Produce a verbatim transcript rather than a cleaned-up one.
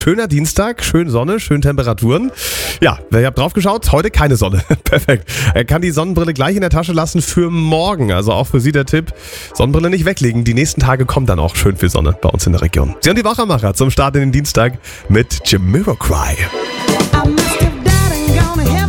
Schöner Dienstag, schön Sonne, schön Temperaturen. Ja, ihr habt drauf geschaut, heute keine Sonne. Perfekt. Er kann die Sonnenbrille gleich in der Tasche lassen für morgen. Also auch für Sie der Tipp, Sonnenbrille nicht weglegen. Die nächsten Tage kommt dann auch schön viel Sonne bei uns in der Region. Sie haben die Wachermacher zum Start in den Dienstag mit Jamiroquai. I must have died and gone to hell.